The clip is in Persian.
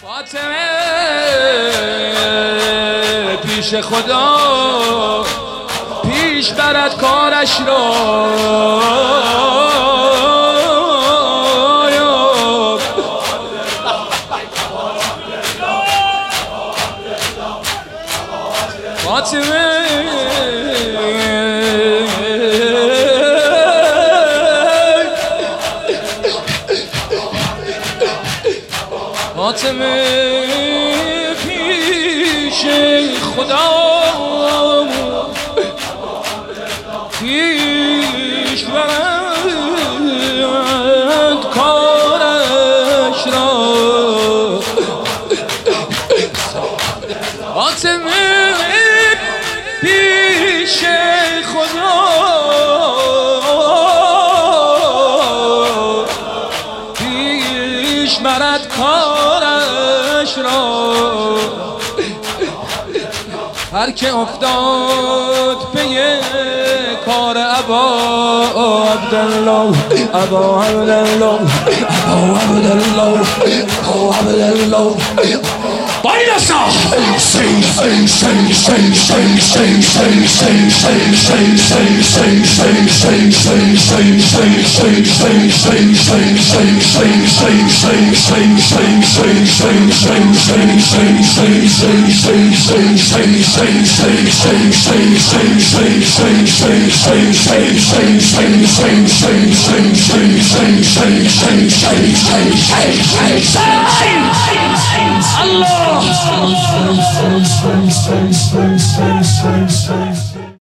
فاطمه پیش خدا پیش برد کارش را فاطمه فاطمه پیش خدا پیش برد کارش را فاطمه پیش خدا پیش برد کارش را هر که افتاد پی کار ابا عبدالله ابا عبدالله ابا عبدالله ابا عبدالله باید الله